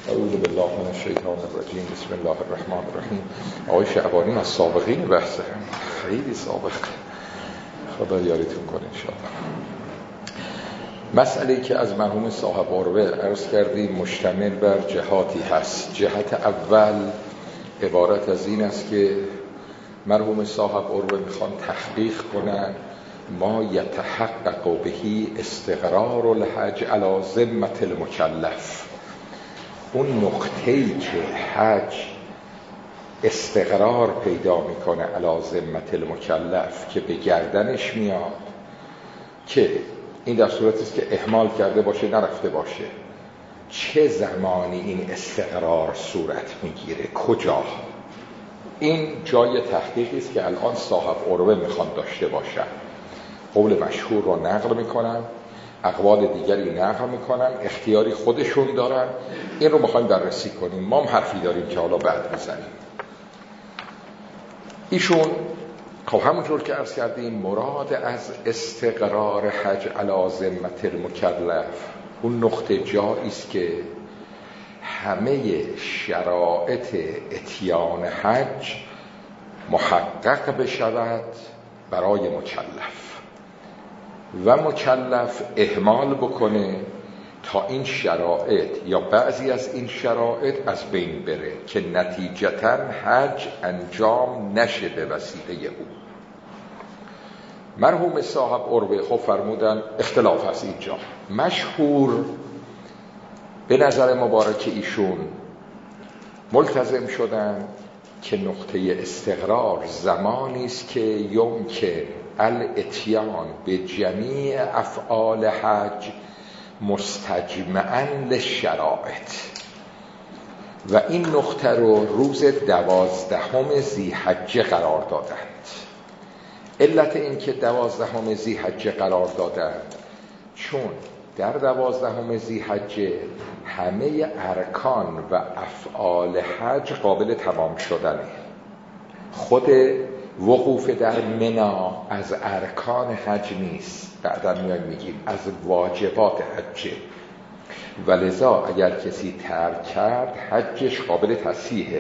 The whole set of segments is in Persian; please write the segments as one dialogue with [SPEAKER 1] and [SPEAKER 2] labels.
[SPEAKER 1] اعوذ بالله من الشیطان الرجیم. بسم الله الرحمن الرحیم. آقای شعبانی از سابقین بحثه، خیلی سابق، خدا یاریتون کنه انشاءالله. مسئله‌ای که از مرحوم صاحب قربه عرض کردیم مشتمل بر جهاتی هست. جهت اول عبارت از این است که مرحوم صاحب قربه میخوان تحقیق کنن ما یتحقق بهی استقرار الحج علی ذمة المکلف. اون نقطه‌ای که حج استقرار پیدا میکنه علی ذمة المکلف که به گردنش میاد، که این در صورتی است که اهمال کرده باشه، نرفته باشه، چه زمانی این استقرار صورت میگیره، کجا؟ این جای تحقیقی است که الان صاحب قربه میخوان داشته باشن. قول مشهور رو نقل میکنن، اقوال دیگری نقل میکنن، اختیاری خودشون دارن. این رو میخوایم بررسی کنیم. ما هم حرفی داریم که حالا بعد میزنیم. ایشون خب همونطور که عرض کردیم مراد از استقرار حج علی ذمة المکلف اون نقطه جایی است که همه شرایط اتیان حج محقق بشود برای مکلف و مکلف اهمال بکنه تا این شرایط یا بعضی از این شرایط از بین بره که نتیجتاً حج انجام نشه به وسیله او. مرحوم صاحب قربه خب فرمودن اختلاف هست اینجا. مشهور به نظر مبارک ایشون ملتزم شدن که نقطه استقرار زمانی است که یمکن الاتیان به جمیع افعال حج مستجمعاً للشرائط، و این نقطه رو روز 12 ذی‌حجه قرار دادند. علت این که 12 ذی‌حجه قرار دادند چون در 12 ذی‌حجه همه ارکان و افعال حج قابل تمام شدنه. خود وقوف در منا از ارکان حج نیست، بعدا میایم میگیم از واجبات حجه، ولذا اگر کسی ترک کرد حجش قابل تصحیحه.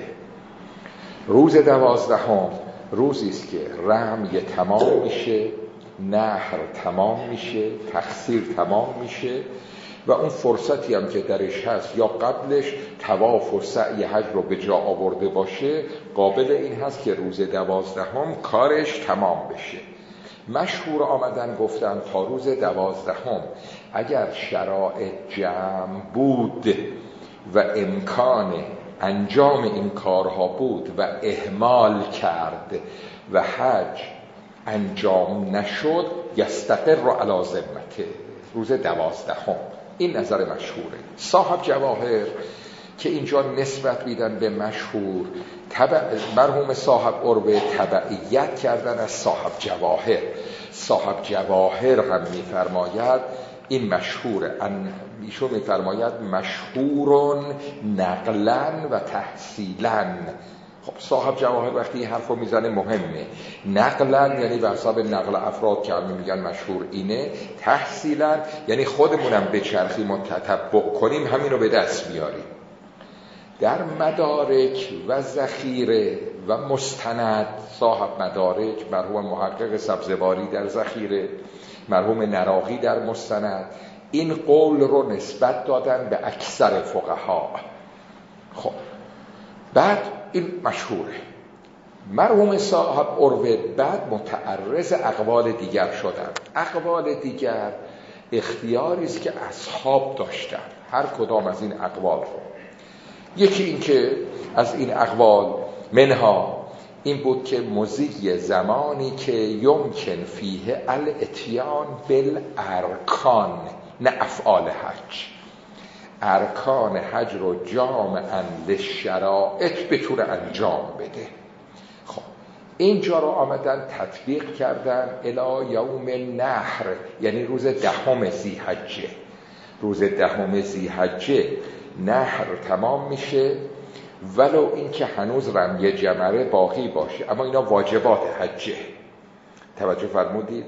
[SPEAKER 1] روز 12 روزی است که رمی تمام میشه، نحر تمام میشه، تقصیر تمام میشه، و اون فرصتی هم که درش هست یا قبلش طواف و سعی حج رو به جا آورده باشه، قابل این هست که روز 12 کارش تمام بشه. مشهور آمدن گفتن تا روز 12 اگر شرایط جمع بود و امکان انجام این کارها بود و اهمال کرد و حج انجام نشد، یستقر علی ذمته روز 12. این نظر مشهوره. صاحب جواهر که اینجا نسبت میدن به مشهور، مرحوم صاحب قربه تبعیت کردن از صاحب جواهر. صاحب جواهر هم میفرماید این مشهوره، ایشون میفرماید مشهورون نقلن و تحصیلن. خب صاحب جواهر وقتی این حرف رو میزنه مهمه. نقلن یعنی به حساب نقل افراد که همه میگن مشهور اینه، تحصیلن یعنی خودمونم بچرخیم و تتبع کنیم همین رو به دست بیاریم. در مدارک و ذخیره و مستند صاحب مدارک مرحوم محقق سبزواری در ذخیره، مرحوم نراقی در مستند، این قول رو نسبت دادن به اکثر فقها. خب بعد این مشهوره. مرحوم صاحب قربه بعد متعرض اقوال دیگر شدن. اقوال دیگر اختیاری است که اصحاب داشتن، هر کدام از این اقوال رو. یکی این که از این اقوال منها این بود که مضی زمانی که یمکن فیه الاتیان بالارکان نه افعال حج، ارکان حج رو جامعاً للشرائط بتونه انجام بده. خب اینجا رو آمدن تطبیق کردن الی یوم النحر، یعنی روز 10 ذی‌حجه. روز 10 ذی‌حجه نحر تمام میشه، ولو این که هنوز رمی جمره باقی باشه، اما اینا واجبات حجه. توجه فرمودید؟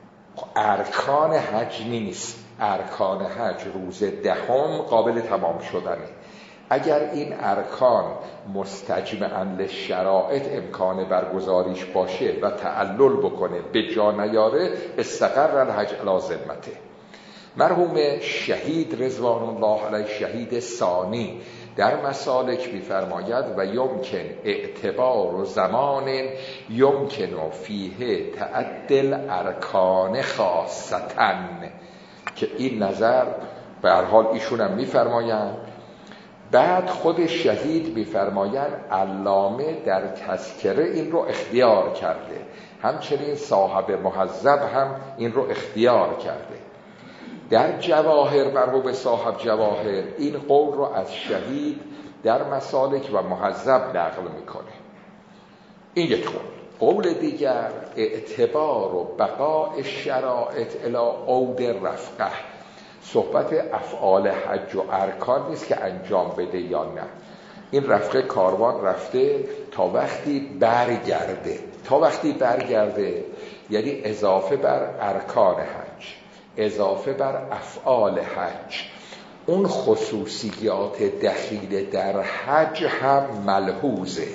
[SPEAKER 1] ارکان حج نیست. ارکان حج روز 10 قابل تمام شدنه. اگر این ارکان مستجمعاً للشرائط امکان برگزاریش باشه و تعلل بکنه به جا نیاره، استقر الحج علی ذمته. مرحوم شهید رضوان الله علیه، شهید ثانی، در مسالک می‌فرماید و یمکن اعتبار و زمان یمکن فیه تعدل ارکان خاصتن، که این نظر به هر حال ایشون هم می‌فرمایند. بعد خود شهید می‌فرمایند علامه در تذکره این رو اختیار کرده، همچنین صاحب مهذب هم این رو اختیار کرده. در جواهر، مرحوم صاحب جواهر این قول رو از شهید در مسالک و مهذب نقل میکنه. این یک قول. قول دیگر اعتبار و بقاء شرائط الی عود رفقه، صحبت افعال حج و ارکان نیست که انجام بده یا نه. این رفقه کاروان رفته تا وقتی برگرده، تا وقتی برگرده یعنی اضافه بر ارکان حج، اضافه بر افعال حج. اون خصوصیات دخیل در حج هم ملحوظه،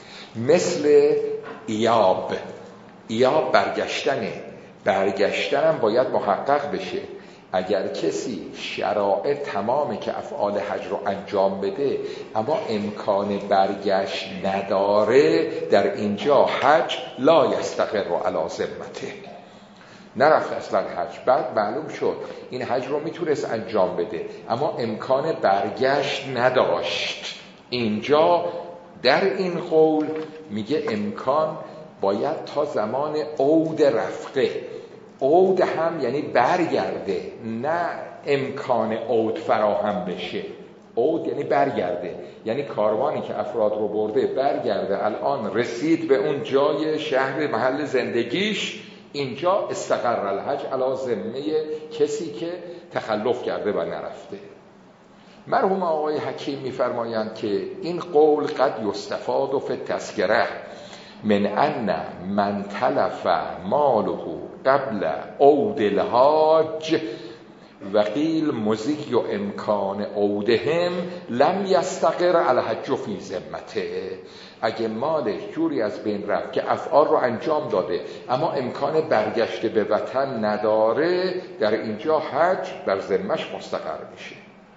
[SPEAKER 1] مثل ایاب. ایاب برگشتنه، برگشتن هم باید محقق بشه. اگر کسی شرایط تمامه که افعال حج رو انجام بده اما امکان برگشت نداره، در اینجا حج لا یستقر علی ذمته، نرفت اصلا حج. بعد معلوم شد این حج رو میتونست انجام بده اما امکان برگشت نداشت. اینجا در این قول میگه امکان باید تا زمان عود رفقه. عود هم یعنی برگرده، نه امکان عود فراهم بشه. عود یعنی برگرده، یعنی کاروانی که افراد رو برده برگرده، الان رسید به اون جای شهر محل زندگیش، اینجا استقر الحج علی ذمه کسی که تخلف کرده و نرفته. مرحوم آقای حکیم میفرمایند که این قول قد یستفاد فی التذکره من ان من تلف ماله قبل عود الحاج و قیل مزی و امکان عودهم لم یستقر الحج فی ذمته. اگه مالش جوری از بین رفت که افعال رو انجام داده اما امکان برگشت به وطن نداره، در اینجا حج بر ذمش مستقر میشه.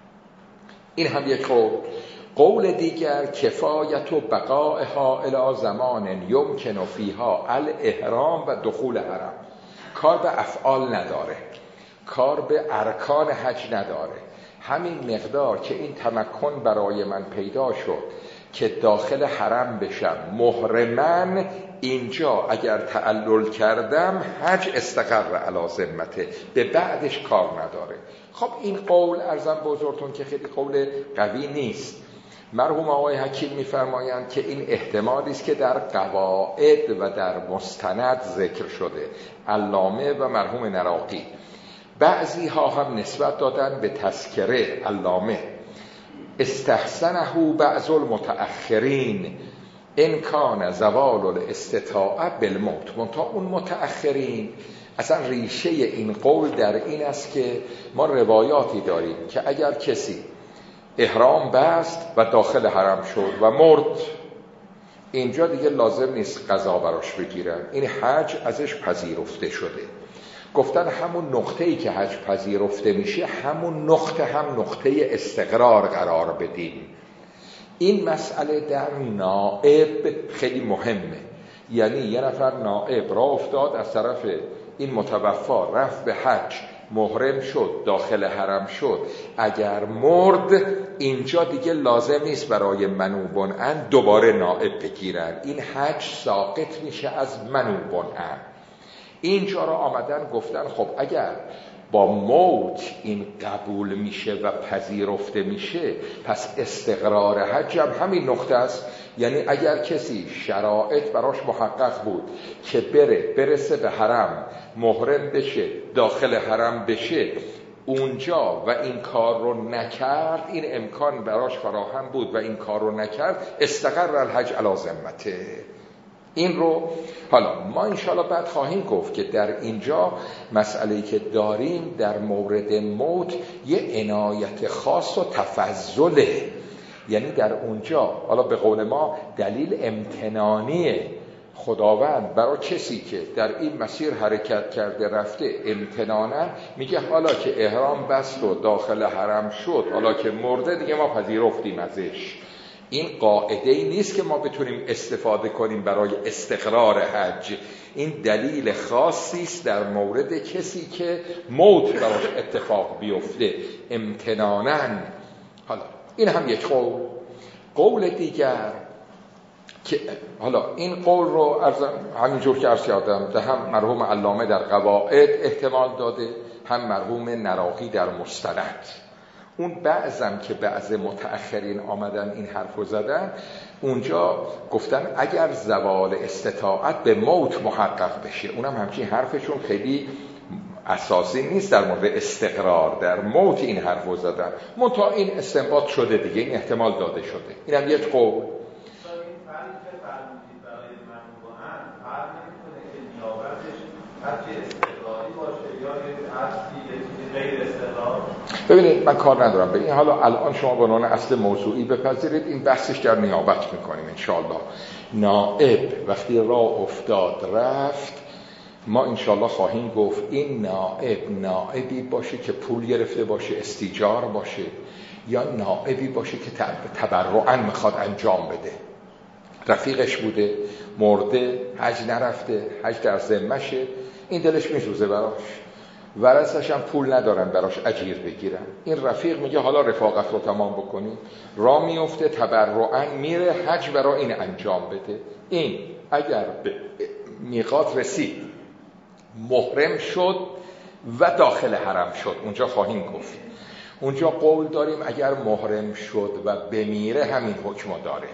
[SPEAKER 1] این هم یک قول. قول دیگر کفایت و بقائها الی زمان یمکن فیها الاحرام و دخول حرم، کار به افعال نداره، کار به ارکان حج نداره. همین مقدار که این تمکن برای من پیدا شد که داخل حرم بشم محرمن، اینجا اگر تعلل کردم حج استقر علی ذمته، به بعدش کار نداره. خب این قول عرضم بزرگتون که خیلی قول قوی نیست. مرحوم آقای حکیم میفرمایند که این احتمالی است که در قواعد و در مستند ذکر شده، علامه و مرحوم نراقی. بعضی ها هم نسبت دادن به تذکره علامه، استحسنه بعض المتأخرین ان کان زوال الاستطاعه بالموت. منتها اون متأخرین اصلا ریشه این قول در این است که ما روایاتی داریم که اگر کسی احرام بست و داخل حرم شد و مرد، اینجا دیگه لازم نیست قضا براش بگیرن، این حج ازش پذیرفته شده. گفتن همون نقطه‌ای که حج پذیرفته میشه همون نقطه هم نقطه استقرار قرار بدیم. این مسئله در نائب خیلی مهمه. یعنی یه نفر نائب راه افتاد از طرف این متوفا، رفت به حج، محرم شد، داخل حرم شد، اگر مرد اینجا دیگه لازم نیست برای منوبون ان دوباره نائب بگیرن، این حج ساقط میشه از منوبون ان. اینجا را آمدن گفتن خب اگر با موت این قبول میشه و پذیرفته میشه پس استقرار حج هم همین نقطه است. یعنی اگر کسی شرایط براش محقق بود که برسه به حرم، محرم بشه، داخل حرم بشه اونجا و این کار رو نکرد، این امکان براش فراهم بود و این کار رو نکرد، استقر الحج علی ذمته. این رو حالا ما انشاءالله بعد خواهیم گفت که در اینجا مسئله‌ای که داریم در مورد موت یه عنایت خاص و تفضله. یعنی در اونجا حالا به قول ما دلیل امتنانی خداوند برای کسی که در این مسیر حرکت کرده رفته امتنانا میگه حالا که احرام بست و داخل حرم شد، حالا که مرده دیگه ما پذیرفتیم ازش. این قاعده ای نیست که ما بتونیم استفاده کنیم برای استقرار حج. این دلیل خاصی است در مورد کسی که موت براش اتفاق بیفته امتنانا. حالا این هم یک قول دیگر که حالا این قول رو همینجور که عرض کردم ده هم مرحوم علامه در قواعد احتمال داده، هم مرحوم نراقی در مستند. اون بعضم که بعض متأخرین آمدن این حرف رو زدن، اونجا گفتن اگر زوال استطاعت به موت محقق بشه، اونم همچین حرفشون خیلی اساسی نیست در مورد استقرار، در موت این حرف رو زدن. منتها این استنباط شده دیگه، این احتمال داده شده. اینم یک قول. ببینید من کار ندارم به این، حالا الان شما به عنوان اصل موضوعی بپذیرید، این بحثش در نیابت میکنیم انشاءالله. نائب وقتی راه افتاد رفت، ما انشاءالله خواهیم گفت این نائبی باشه که پول گرفته باشه، استیجار باشه، یا نائبی باشه که تبرعاً میخواد انجام بده. رفیقش بوده، مرده، حج نرفته، حج در ذمشه، این دلش میسوزه براش، ورثش هم پول ندارن براش اجیر بگیرن. این رفیق میگه حالا رفاقت رو تمام بکنیم، راه میفته تبرعاً میره حج برای این انجام بده. این اگر به میقات رسید، محرم شد و داخل حرم شد، اونجا خواهیم گفت، اونجا قول داریم اگر محرم شد و بمیره همین حکم داره.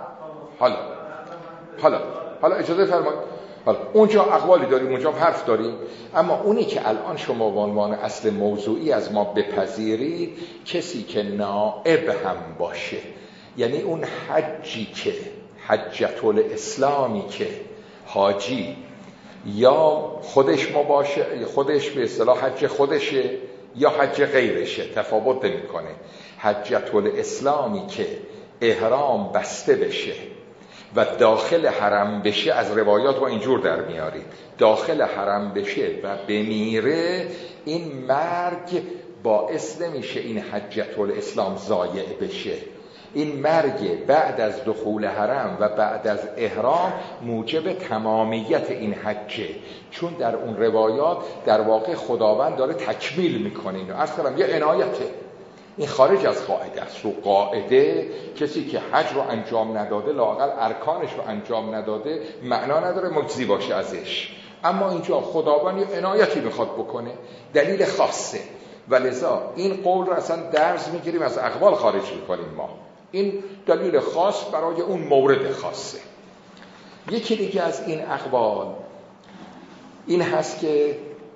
[SPEAKER 1] حالا اجازه فرمایید، حالا اونجا اقوالی داریم، اونجا حرف داریم، اما اونی که الان شما به عنوان اصل موضوعی از ما بپذیرید، کسی که نائب هم باشه، یعنی اون حجی که حجت الاسلامی که حاجی یا خودش مباشه، خودش به اصطلاح حج خودشه یا حج غیرشه، تفاوت نمیکنه. حجت الاسلامی که احرام بسته بشه و داخل حرم بشه، از روایات رو اینجور در میارید، داخل حرم بشه و بمیره، این مرگ باعث نمیشه این حجت الاسلام ضایع بشه. این مرگ بعد از دخول حرم و بعد از احرام موجب تمامیت این حجه، چون در اون روایات در واقع خداوند داره تکمیل میکنه اینو. اصلا یه عنایته، این خارج از قاعده است. رو قاعده کسی که حج رو انجام نداده، لااقل ارکانش رو انجام نداده، معنا نداره مجزی باشه ازش. اما اینجا خداوند یه عنایتی میخواد بکنه، دلیل خاصه، و لذا این قول رو اصلا درس میگیریم، از اقوال خارج میکنیم ما. این دلیل خاص برای اون مورد خاصه. یکی دیگه از این اقوال این هست که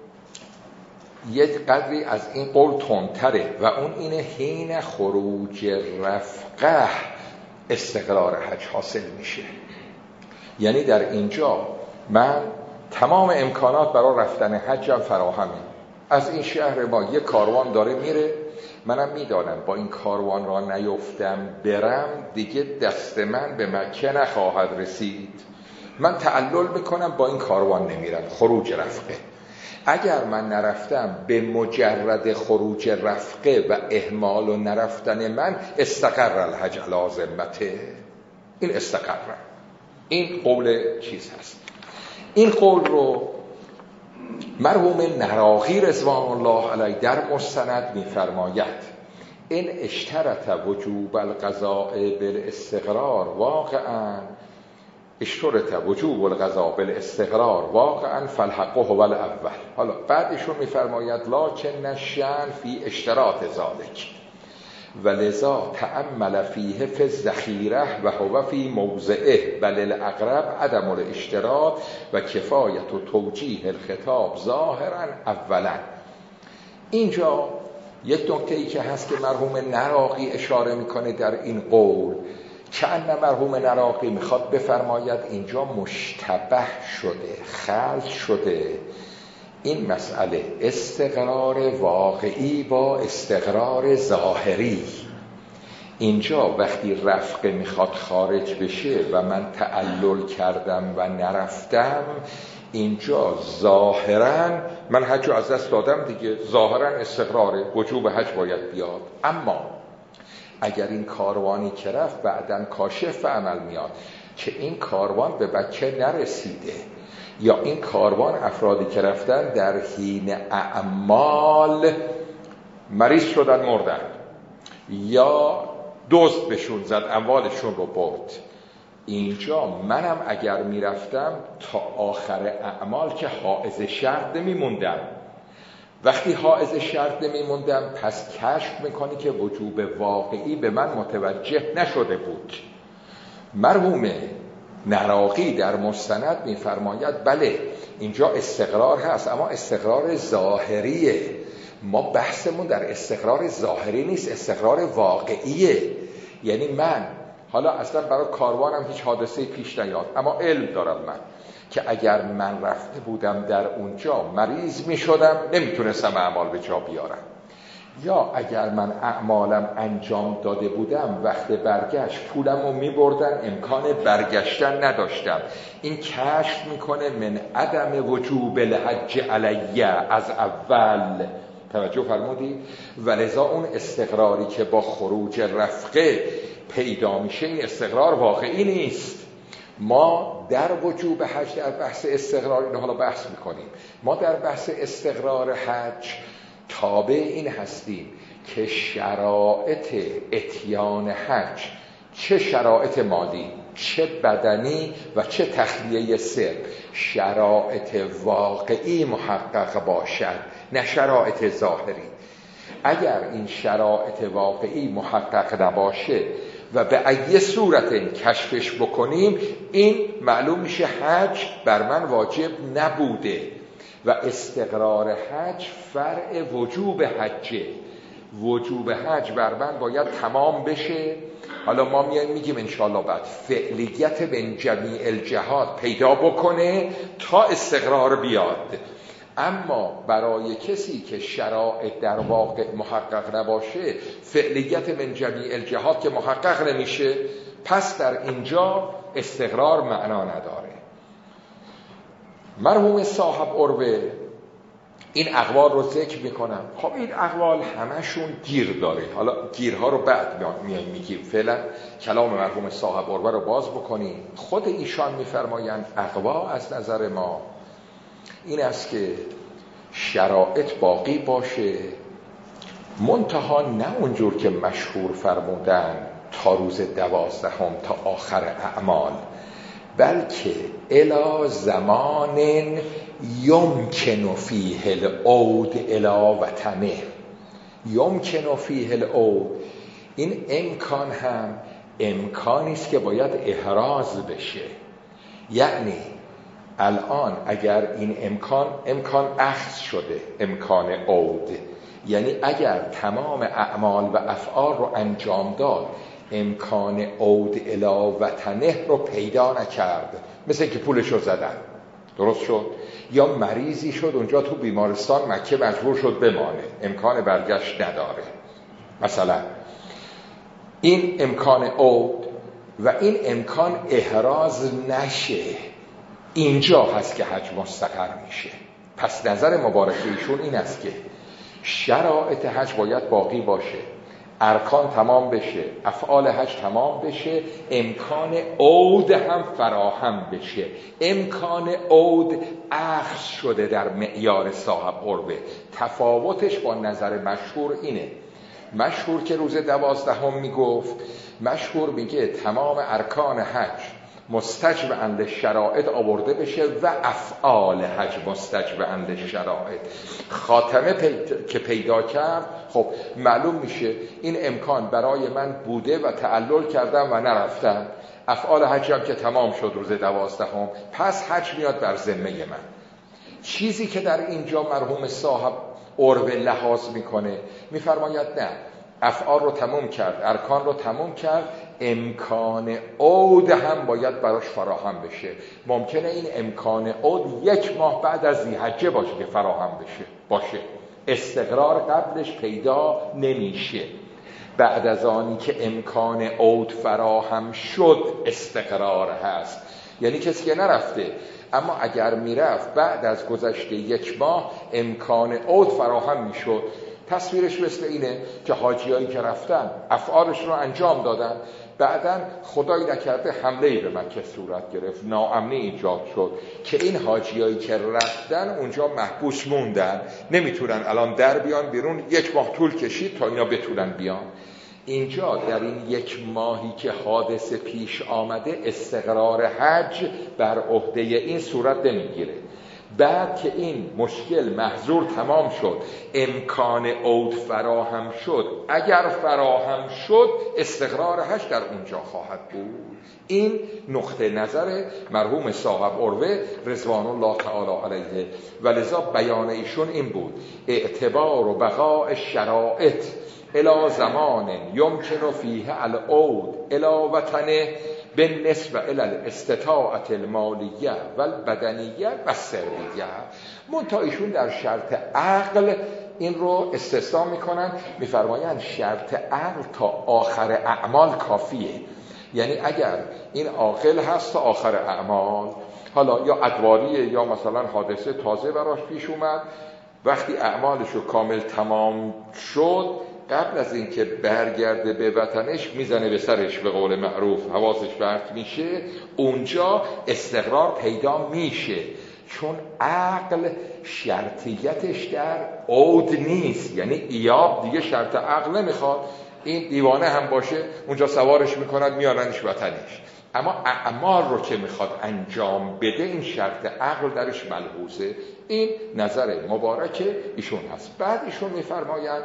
[SPEAKER 1] یک قدری از این قول تندتره و اون اینه حین خروج رفقه استقرار حج حاصل میشه. یعنی در اینجا من تمام امکانات برای رفتن حجم فراهمه. از این شهر ما یک کاروان داره میره، منم میدانم با این کاروان را نیفتم برم دیگه دست من به مکه نخواهد رسید، من تعلل میکنم با این کاروان نمیرم. خروج رفقه، اگر من نرفتم به مجرد خروج رفقه و اهمال و نرفتن من، استقر الحج علی ذمته، این استقر. این قول چیز هست. این قول رو مرحوم نراقی رضوان الله علیه در مستند می‌فرماید این اشترط وجوب القضاء بالاستقرار واقعا، اشترط وجوب القضاء بالاستقرار واقعا فالحق هو الاول. حالا بعدشون می‌فرماید لکن الشأن فی اشتراط ذلک ولذا تأمل فیه فی الذخیره و هو فی موضعه بل الاقرب عدم الاشتراط و کفایت و توجیه الخطاب ظاهرا اولا. اینجا یک نکته‌ای که هست که مرحوم نراقی اشاره میکنه در این قول، که ان مرحوم نراقی میخواد بفرماید اینجا مشتبه شده، خلط شده این مسئله استقرار واقعی با استقرار ظاهری. اینجا وقتی رفقه میخواد خارج بشه و من تعلل کردم و نرفتم، اینجا ظاهراً من حج رو از دست دادم دیگه، ظاهراً استقراره، وجوب حج باید بیاد. اما اگر این کاروانی که رفت بعداً کاشف عمل میاد که این کاروان به بچه نرسیده، یا این کاروان افرادی که رفتن در حین اعمال مریض شدن مردن، یا دزد بهشون زد اموالشون رو برد، اینجا منم اگر میرفتم تا آخر اعمال که حائز شرط نمیموندم. وقتی حائز شرط نمیموندم پس کشف میکنی که وجوب واقعی به من متوجه نشده بود. مرحوم نراقی در مستند میفرماید بله اینجا استقرار هست، اما استقرار ظاهریه. ما بحثمون در استقرار ظاهری نیست، استقرار واقعیه. یعنی من حالا اصلا برای کاروانم هیچ حادثه پیش نیاد، اما علم دارم من که اگر من رفته بودم در اونجا مریض می شدم، نمیتونستم اعمال به جا بیارم، یا اگر من اعمالم انجام داده بودم وقت برگشت پولم رو می بردن، امکان برگشتن نداشتم. این کشف میکنه من عدم وجوب الحج علیه از اول. توجه فرمودی؟ ولذا اون استقراری که با خروج رفقه پیدا میشه این استقرار واقعی نیست. ما در وجوب حج در بحث استقرار اینو حالا بحث میکنیم. ما در بحث استقرار حج تابع این هستیم که شرایط اتیان حج، چه شرایط مالی، چه بدنی و چه تخلیه سر، شرایط واقعی محقق باشد، نه شرایط ظاهری. اگر این شرایط واقعی محقق نباشه و به ای صورت این کشفش بکنیم، این معلوم میشه حج بر من واجب نبوده و استقرار حج فرع وجوب حجه. وجوب حج بر من باید تمام بشه. حالا ما میگیم انشاءالله بعد فعلیت من جمیع الجهات پیدا بکنه تا استقرار بیاد. اما برای کسی که شرایط در واقع محقق نباشه، فعلیت من جمیع الجهات که محقق نمیشه، پس در اینجا استقرار معنا نداره. مرحوم صاحب عروه این اقوال رو ذکر میکنم. خب این اقوال همشون گیر داره، حالا گیرها رو بعد میگیم، فعلا کلام مرحوم صاحب عروه رو باز بکنیم. خود ایشان میفرمایند اقوا از نظر ما این است که شرایط باقی باشه، منتها نه اونجور که مشهور فرمودن تا روز 12 تا آخر اعمال، بلکه الی زمان یمکن فیه العود الی وطنه. یمکن فیه العود، این امکان هم امکانی است که باید احراز بشه. یعنی الان اگر این امکان اخذ شده، امکان عود، یعنی اگر تمام اعمال و افعال رو انجام داد، امکان عود الی وطنه رو پیدا نکرد، مثل اینکه پولش رو زدن، درست شد، یا مریضی شد اونجا تو بیمارستان مکه مجبور شد بمانه، امکان برگشت نداره مثلا، این امکان عود و این امکان احراز نشه، اینجا هست که حج مستقر میشه. پس نظر مبارک ایشون این است که شرایط حج باید باقی باشه، ارکان تمام بشه، افعال حج تمام بشه، امکان عود هم فراهم بشه. امکان عود اخذ شده در معیار صاحب عروه. تفاوتش با نظر مشهور اینه، مشهور که روز 12 میگفت، مشهور میگه تمام ارکان حج مستجمعاً للشرائط آورده بشه و افعال حج مستجمعاً للشرائط. خاتمه که پیدا کرد، خب معلوم میشه این امکان برای من بوده و تعلل کردم و نرفتم، افعال حج هم که تمام شد روز 12، پس حج میاد بر ذمه من. چیزی که در اینجا مرحوم صاحب عروه لحاظ میکنه، میفرماید نه، افعال رو تموم کرد، ارکان رو تموم کرد، امکان عود هم باید براش فراهم بشه. ممکنه این امکان عود 1 ماه بعد از ذی‌حجه باشه که فراهم باشه، استقرار قبلش پیدا نمیشه. بعد از آنی که امکان عود فراهم شد استقرار هست. یعنی کسی که نرفته اما اگر میرفت بعد از گذشته 1 ماه امکان عود فراهم میشد. تصویرش مثل اینه که حاجیایی که رفتن افعالش رو انجام دادن، بعداً خدای نکرده حمله‌ای به مکه صورت گرفت، ناامنی ایجاد شد که این حاجیایی که رفتن اونجا محبوس موندن، نمیتونن الان در بیان بیرون. 1 ماه طول کشید تا اینا بتونن بیان. اینجا در این 1 ماهی که حادثه پیش آمده استقرار حج بر عهده این صورت نمیگیره. بعد که این مشکل محظور تمام شد، امکان عود فراهم شد، اگر فراهم شد استقرار حج در اونجا خواهد بود. این نقطه نظر مرحوم صاحب عروه رضوان الله تعالی علیه و لذا بیان ایشون این بود: اعتبار و بقاء شرائط الى زمان یمکن فیه العود الى وطنه بالنسبه الى الاستطاعة المالیه و البدنیه و السریه. منتها ایشون در شرط عقل این رو استثنا میکنن، میفرمایند شرط عقل تا آخر اعمال کافیه. یعنی اگر این عاقل هست تا آخر اعمال، حالا یا ادواریه یا مثلا حادثه تازه براش پیش اومد، وقتی اعمالش رو کامل تمام شد قبل از اینکه برگرده به وطنش میزنه به سرش، به قول معروف حواسش پرت میشه، اونجا استقرار پیدا میشه. چون عقل شرطیتش در عود نیست، یعنی ایاب دیگه شرط عقل نمیخواد. این دیوانه هم باشه اونجا سوارش میکنند میاننش وطنش، اما اعمال رو که میخواد انجام بده این شرط عقل درش ملحوظه. این نظر مبارک ایشون هست. بعد ایشون میفرمایند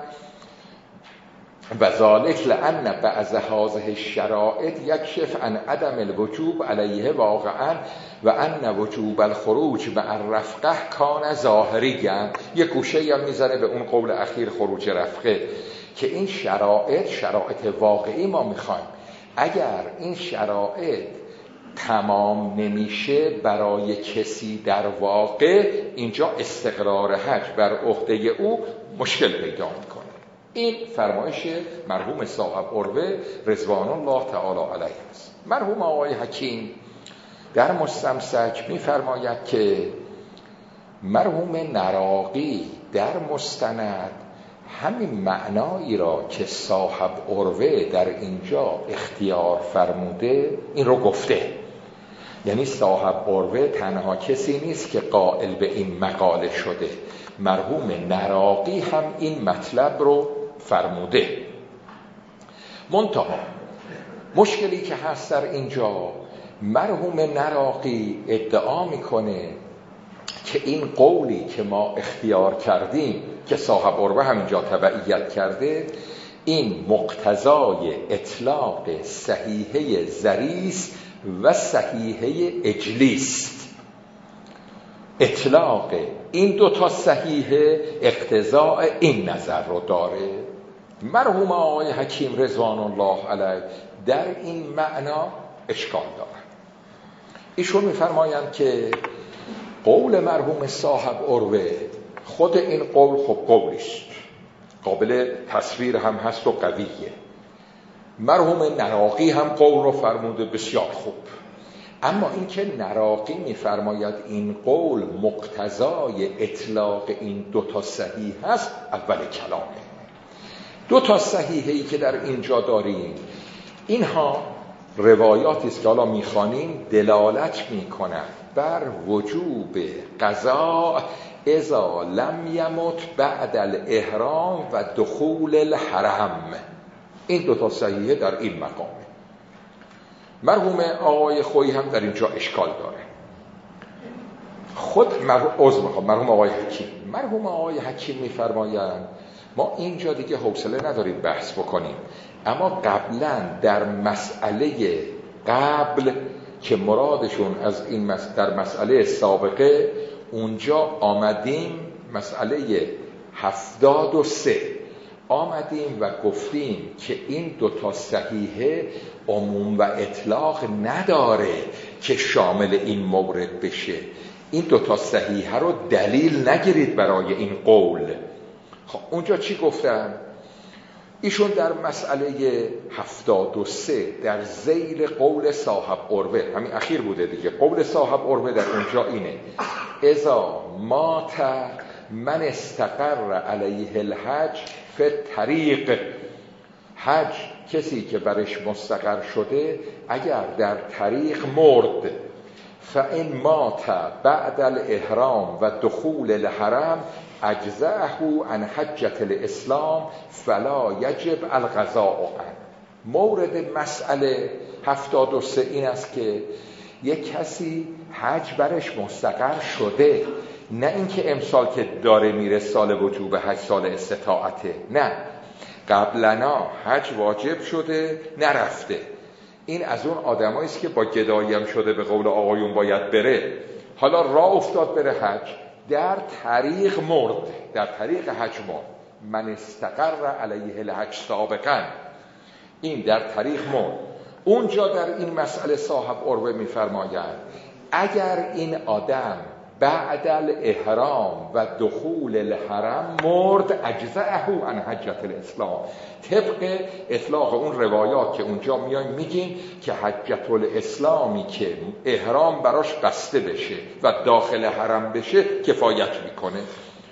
[SPEAKER 1] و ذالک لأن بعض هذه الشرائط یکشف عن عدم الوجوب علیه واقعا و ان وجوب الخروج مع الرفقه کان ظاهریا. یک گوشه هم میزنه به اون قول اخیر خروج رفقه که این شرایط واقعی ما میخوایم. اگر این شرایط تمام نمیشه برای کسی در واقع، اینجا استقرار حج بر عهده او مشکل پیدا میکنه. این فرمایش مرحوم صاحب عروه رضوان الله تعالی علیه است. مرحوم آقای حکیم در مستمسک میفرماید که مرحوم نراقی در مستند همین معنایی را که صاحب عروه در اینجا اختیار فرموده این رو گفته. یعنی صاحب عروه تنها کسی نیست که قائل به این مقاله شده، مرحوم نراقی هم این مطلب رو فرموده. منتها مشکلی که هست در اینجا، مرحوم نراقی ادعا میکنه که این قولی که ما اختیار کردیم که صاحب عروه هم اینجا تبعیت کرده، این مقتضای اطلاق صحیحه زریس و صحیحه اجلیست. اطلاق این 2 صحیحه اقتضاء این نظر رو داره. مرحوم آقای حکیم رضوان الله علیه در این معنا اشکال داره. ایشون میفرمایند که قول مرحوم صاحب عروه، خود این قول خب قولیست، قابل تصویر هم هست و قویه. مرحوم نراقی هم قول رو فرموده بسیار خوب، اما این که نراقی میفرماید این قول مقتضای اطلاق این 2 صحیح هست، اول کلامه. 2 صحیحی که در اینجا داریم، اینها روایاتی است که حالا میخوانیم دلالت میکنند بر وجوب قضاء اذا لم یمت بعد الاحرام و دخول الحرم. این 2 صحیحه در این مقامه. مرحوم آقای خویی هم در اینجا اشکال داره. خود مرحوم آقای حکیم میفرمایند ما اینجا دیگه حوصله نداریم بحث بکنیم، اما قبلا در مسئله قبل که مرادشون از این در مسئله سابقه اونجا آمدیم، مسئله 73 آمدیم و گفتیم که این 2 صحیحه عموم و اطلاق نداره که شامل این مورد بشه. این 2 صحیحه رو دلیل نگیرید برای این قول. خب اونجا چی گفتن؟ ایشون در مسئله 73 در ذیل قول صاحب عروه، همین اخیر بوده دیگه، قول صاحب عروه در اونجا اینه: اذا مات من استقر علیه الحج فی الطریق. حج کسی که برش مستقر شده اگر در طریق مرد، فإن مات بعد الاحرام و دخول الحرم اجزأه عن حجة الاسلام فلا یجب القضاء عنه. مورد مسئله 73 این است که یک کسی حج برش مستقر شده، نه اینکه امسال که داره میره سال وجوب حج سال استطاعته، نه، قبلنا حج واجب شده نرفته. این از اون آدمایی است که با گداییم شده به قول آقایون باید بره، حالا راه افتاد بره حج، در طریق مرد، در طریق حج مرد. من استقر علیه الحج سابقا، این در طریق مرد. اونجا در این مسئله صاحب عروه میفرماید اگر این آدم بعد الاحرام و دخول الحرم مرد اجزأه عن حجة الاسلام، طبق اطلاق اون روایات که اونجا میایم میگیم که حجة الاسلامی که احرام براش بسته بشه و داخل حرم بشه کفایت میکنه.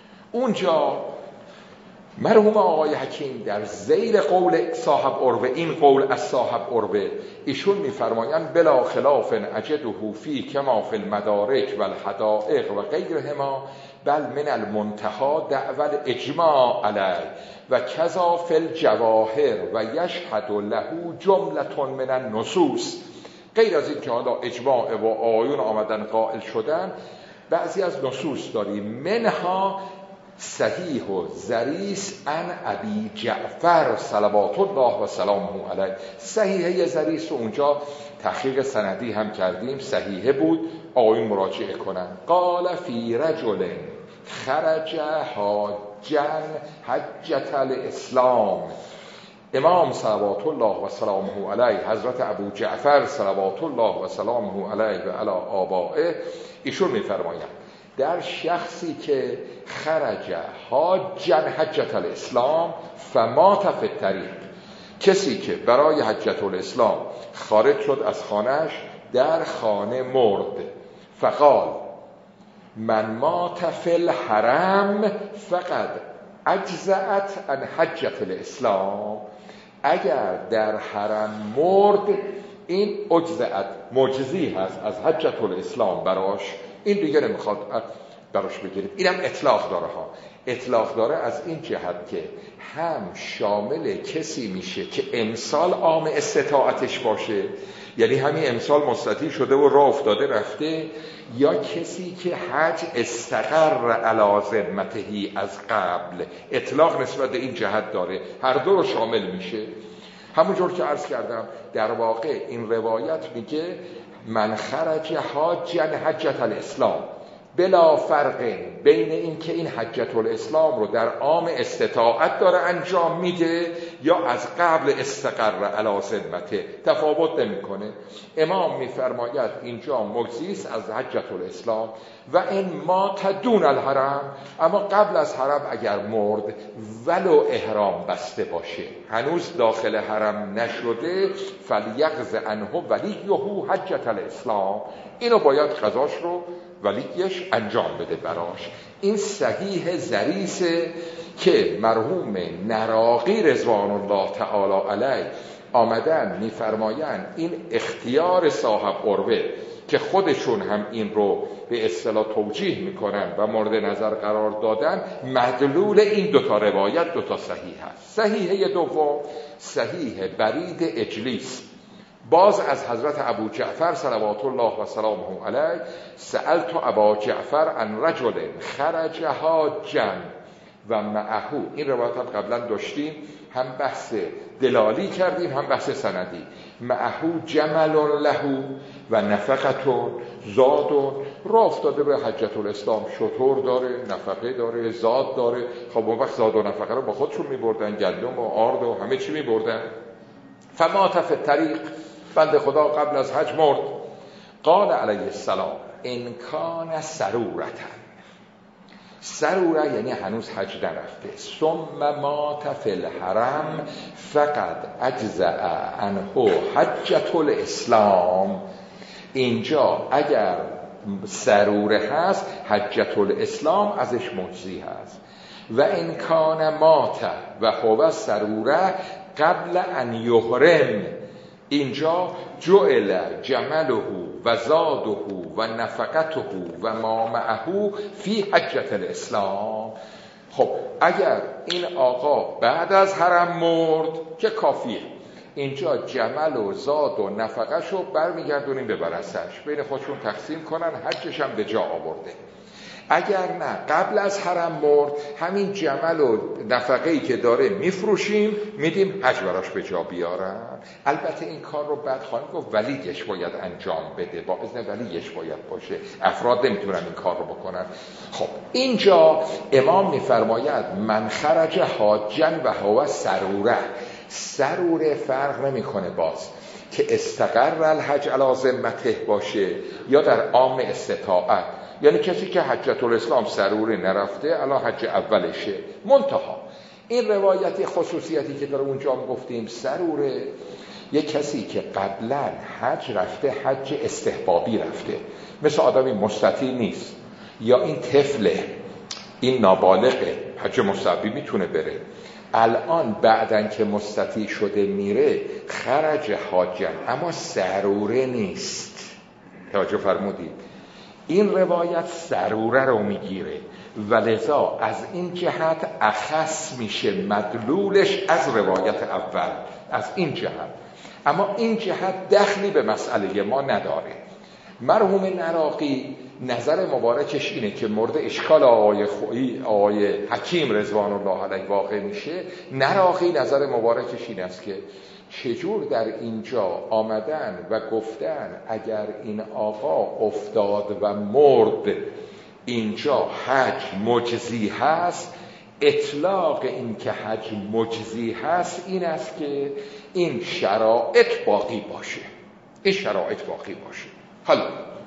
[SPEAKER 1] اونجا مرحوم آقای حکیم در ذیل قول صاحب عروه، این قول از صاحب عروه، ایشون میفرمایند بلا خلاف اجده فی کما فی المدارک و الحدائق و غیرهما بل من المنتهى دعوی الاجماع علیه و کذا فی الجواهر و یشهد له جملة من النصوص. غیر از این که حالا اجماع و آیون آمدن قائل شدن، بعضی از نصوص داریم، منها صحیح و ظریث عن ابی جعفر صلوات الله و سلامه علیه. صحیحه ظریث و اونجا تحقیق سندی هم کردیم، صحیحه بود، آقایون مراجعه کنن. قال فی رجل خرج حاجا حجة الاسلام، امام صلوات الله و سلامه علیه حضرت ابو جعفر صلوات الله و سلامه علیه و علی آبائه، ایشون میفرمایند در شخصی که خرج حاجا حجة الاسلام فمات فی الطریق، کسی که برای حجة الاسلام خارج شد از خانهش، در خانه مرد، فقال من مات فی الحرم فقد اجزأت عن حجة الاسلام، اگر در حرم مرد این اجزأت مجزی هست از حجة الاسلام براش، این دیگه نمیخواد براش بگیریم. اینم اطلاق داره ها، اطلاق داره از این جهت که هم شامل کسی میشه که امسال عام استطاعتش باشه، یعنی همین امسال مستطیع شده و راه افتاده رفته، یا کسی که حج استقر علی ذمته از قبل، اطلاق نسبت به این جهت داره، هر دو رو شامل میشه. همونجور که عرض کردم در واقع این روایت میگه من خرج حاجا حجة الاسلام، بلا فرق بین این که این حجة الاسلام رو در عام استطاعت داره انجام میده یا از قبل استقر علی ذمته، تفاوت نمیکنه. امام میفرماید اینجا مجزی است از حجة الاسلام و این مات دون الحرم، اما قبل از حرم اگر مرد ولو احرام بسته باشه، هنوز داخل حرم نشده، فلیقض عنه ولیه حجة الاسلام، اینو باید قضاش رو ولیش انجام بده براش. این صحیح ظریثه که مرحوم نراقی رضوان الله تعالی علیه آمدن میفرمایند این اختیار صاحب عروه که خودشون هم این رو به اصطلاح توجیه میکنن و مورد نظر قرار دادن، مدلول این دوتا روایت دوتا صحیح هست. صحیحه دوم صحیح برید اجلیس، باز از حضرت ابو جعفر صلوات الله و سلامه علیه، سألت ابا جعفر عن رجل خرج حاجا و معهو. این روایت هم قبلا داشتیم، هم بحث دلالی کردیم هم بحث سندی. معهو جمل له و نفقتون زادون، راه افتاده به حجة الاسلام، شطور داره، نفقه داره، زاد داره. خب اون وقت زاد و نفقه رو با خودشون میبردن، گندم و آرد و همه چی میبردن. فمات فی الطریق، بنده خدا قبل از حج مرد. قال علیه السلام ان کان سرورة، سروره یعنی هنوز حج نرفته. ثم مات فی الحرم فقط اجزأ عنه حجة الاسلام. اینجا اگر سروره هست حجة الاسلام ازش مجزی هست. و این کان مات و هو سروره قبل ان یحرم، اینجا جعل جمله و زاده و نفقته و ما معه فی حجة الاسلام. خب اگر این آقا بعد از حرم مرد که کافیه، اینجا جمل و زاد و نفقه شو برمیگردونیم به برسش، بین خودشون تقسیم کنن، حجش هم به جا آورده. اگر نه قبل از حرم مرد، همین جمل و نفقه‌ای که داره میفروشیم میدیم حج براش به جا بیارن. البته این کار رو بعد خواهیم گفت ولیش باید انجام بده، با اذن ولیش باید باشه، افراد نمیتونن این کار رو بکنن. خب اینجا امام میفرماید من خرج حاجا و هو سروره. سروره فرق نمیکنه باز که استقر الحج علی ذمته باشه یا در عام استطاعت، یعنی کسی که حجة الاسلام سروره نرفته الان حج اولشه. منتها این روایتی خصوصیتی که داره اونجا هم گفتیم، سروره یک کسی که قبلا حج رفته، حج استحبابی رفته، مثل آدمی مستطیع نیست یا این طفله، این نابالغه، حج مستحبی میتونه بره. الان بعدن که مستطیع شده میره خرج حاجن، اما سروره نیست. توجه فرمودید؟ این روایت سروره رو میگیره و لذا از این جهت اخص میشه مدلولش از روایت اول، از این جهت. اما این جهت دخلی به مسئله ما نداره. مرحوم نراقی نظر مبارکش اینه که مورد اشکال آقای حکیم رضوان الله علیه واقع میشه. نراقی نظر مبارکش این است که چجور در اینجا آمدن و گفتن اگر این آقا افتاد و مرد اینجا حج مجزی هست. اطلاق این که حج مجزی هست این است که این شرایط باقی باشه، این شرایط باقی باشه. حالا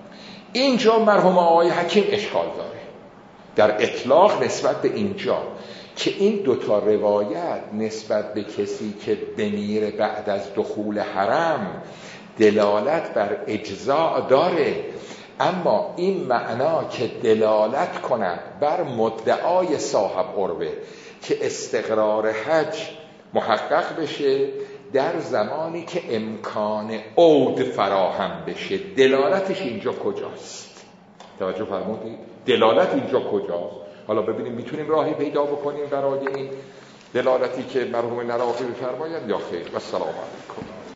[SPEAKER 1] اینجا مرحوم آقای حکیم اشکال داره در اطلاق نسبت به اینجا که این دوتا روایت نسبت به کسی که بمیره بعد از دخول حرم دلالت بر اجزاء داره، اما این معنا که دلالت کند بر مدعای صاحب عروه که استقرار حج محقق بشه در زمانی که امکان عود فراهم بشه، دلالتش اینجا کجاست؟ توجه فرمودید؟ دلالت اینجا کجاست؟ حالا ببینیم میتونیم راهی پیدا بکنیم برای این دلالتی که مرحوم نراقی بفرمایند یا خیر. و السلام علیکم.